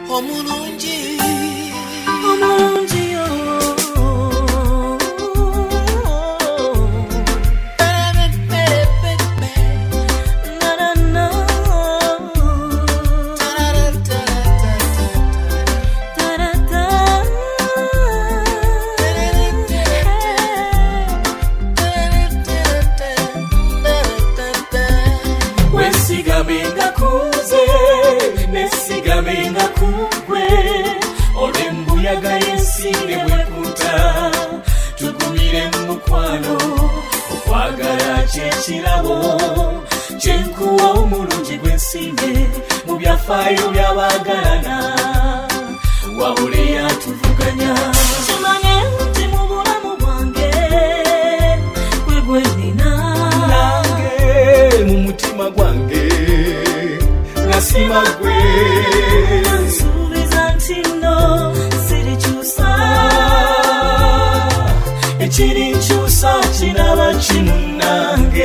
omulungi Nesigabenga kugwe olembuyaga yensinde bwekuta tugumire mu mukwano okwagala kyekirabo kyenkuwa omulungi gw'ensimbe mu byafaayo by'abaagalana wabule yatuvuganya kimanye nti mu bulamu bwange gwe gwe nina nange mu mutima gwange Simagwe Nsubiza ntino sirikyusa Ekiri nkyusa kinaba kimunange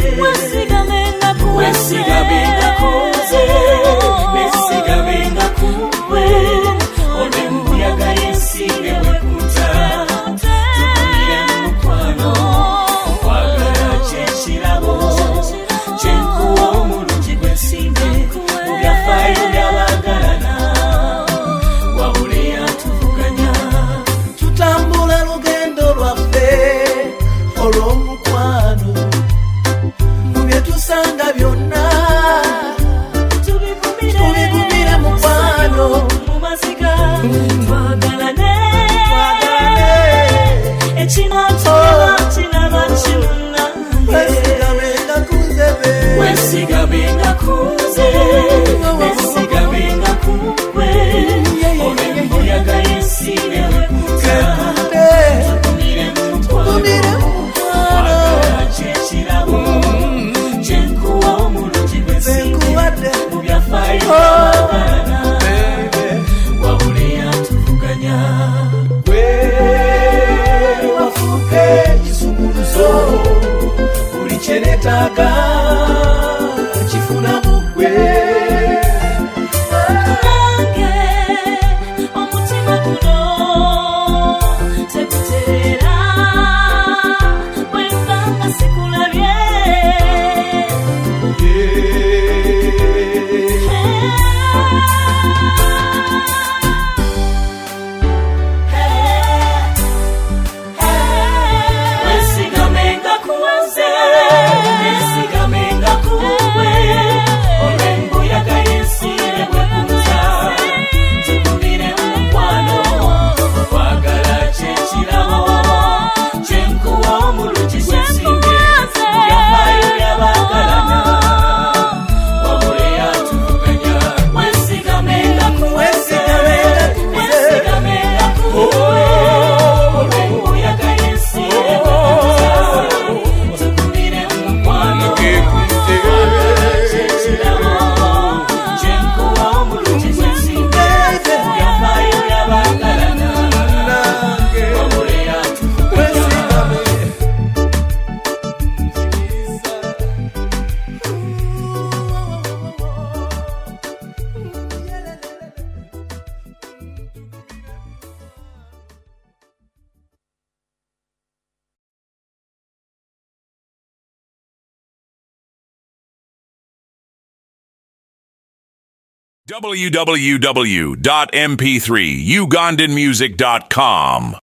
Wesigabenga kuze Nesigabenga kugwe Olembuyaga yensinde bwekuta Tugumire mu mukwano Okwagala kyekirabo Kyenkuwa omulungi gw'ensimbe Yafayo by'abaagalana wabule yatuvuganya tutambula lugendo lwaffe olw'omukwano mu bye tusanga byonna tubigumire mukwano mu maziga twagalane ekinatulaba kinaba kimunange wesigabenga kuze Nesigabenga kugwe olembuyaga yensinde bwekuta tugumire mu mukwano okwagala kyekirabo kyenkuwa omulungi gw'ensimbe mu byafaayo by'abaagalana wabule yatuvuganya gwe wafuuka ekisumuluzo buli kye neetaaga kifuna mu ggwe www.mp3ugandanmusic.com